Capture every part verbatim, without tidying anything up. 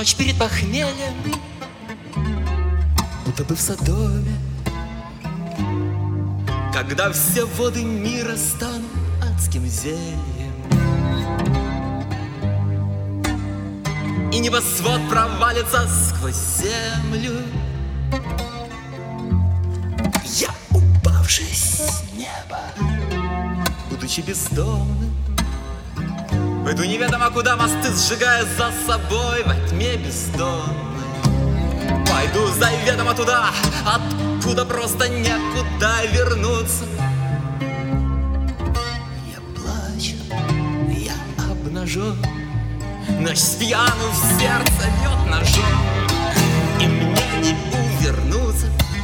ночь перед похмельем, будто бы в Содоме, когда все воды мира станут адским зельем, и небосвод провалится сквозь землю. Я, упавший с неба, будучи бездомным, пойду неведомо куда, мосты сжигая за собой во тьме бездонной. Пойду заведомо туда, откуда просто некуда вернуться. Я плачу, я обнажен, ночь с пьяну в сердце бьет ножом, и мне не увернуться.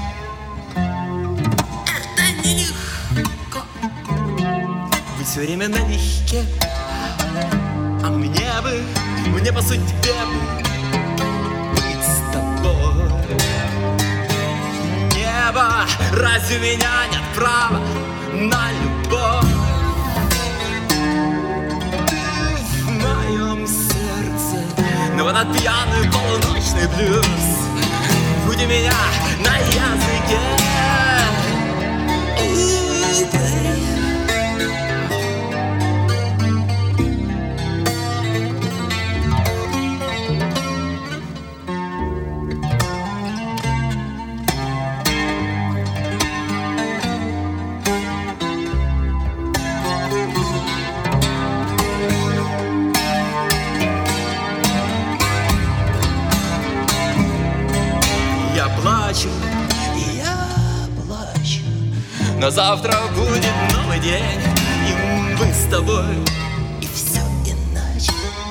Это нелегко, быть все время налегке, а мне бы, мне по судьбе бы быть с тобой. Небо, разве у меня нет права на любовь? В моем сердце, но вот этот пьяный полуночный блюз, будь у меня на языке. Но завтра будет новый день, и мы с тобой, и все иначе.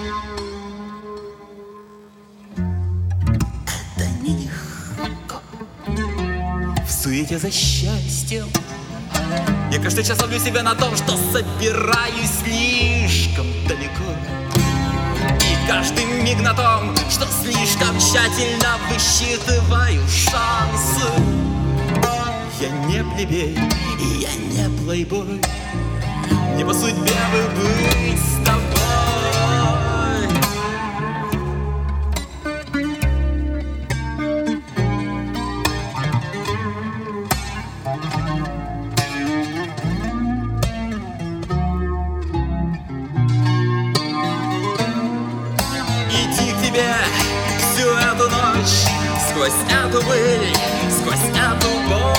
Это нелегко. В суете за счастьем я каждый час ловлю себя на том, что собираюсь слишком далеко, и каждый миг на том, что слишком тщательно высчитываю шансы. Я не плебей, и я не плейбой, мне по судьбе бы быть с тобой. Идти к тебе всю эту ночь, сквозь эту пыль, сквозь эту боль.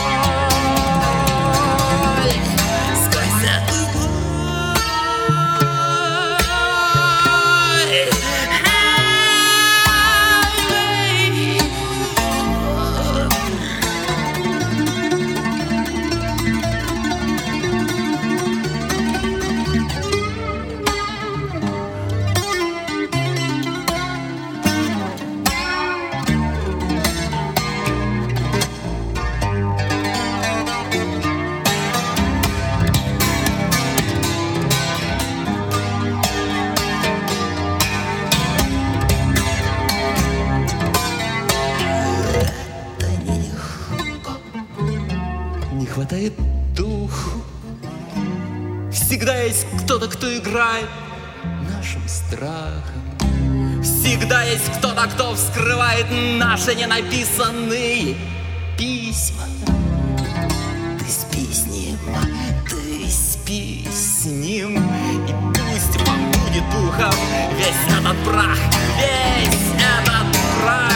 Хватает духу. Всегда есть кто-то, кто играет нашим страхом. Всегда есть кто-то, кто вскрывает наши ненаписанные письма. Ты спи с ним, ты спи с ним, и пусть побудет духом весь этот прах, весь этот прах.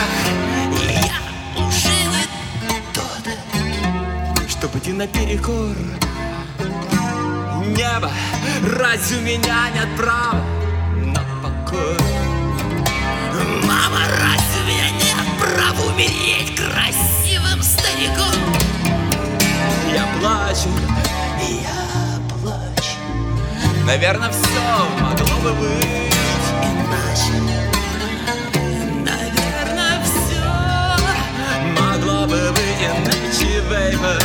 Чтобы идти наперекор. Небо, разве у меня нет права на покой? Мама, разве у меня нет права умереть красивым стариком? Я плачу, я плачу. Наверное, все могло бы быть иначе. Наверное, все могло бы быть иначе, baby.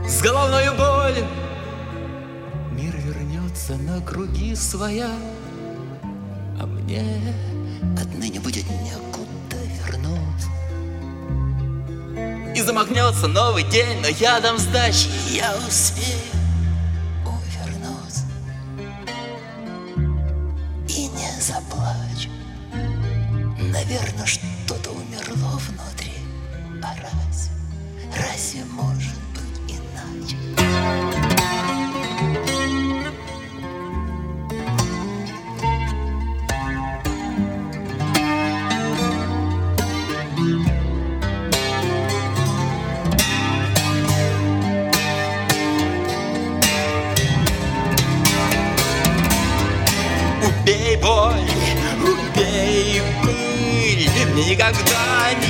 с головной болью. Мир вернется на круги своя, а мне отныне будет некуда вернуться. И замахнется новый день, но я дам сдачи, я успею увернуться и не заплачу. Наверное, что-то умерло внутри. А разве, разве может быть иначе? Убей боль, убей пыль, мне никогда не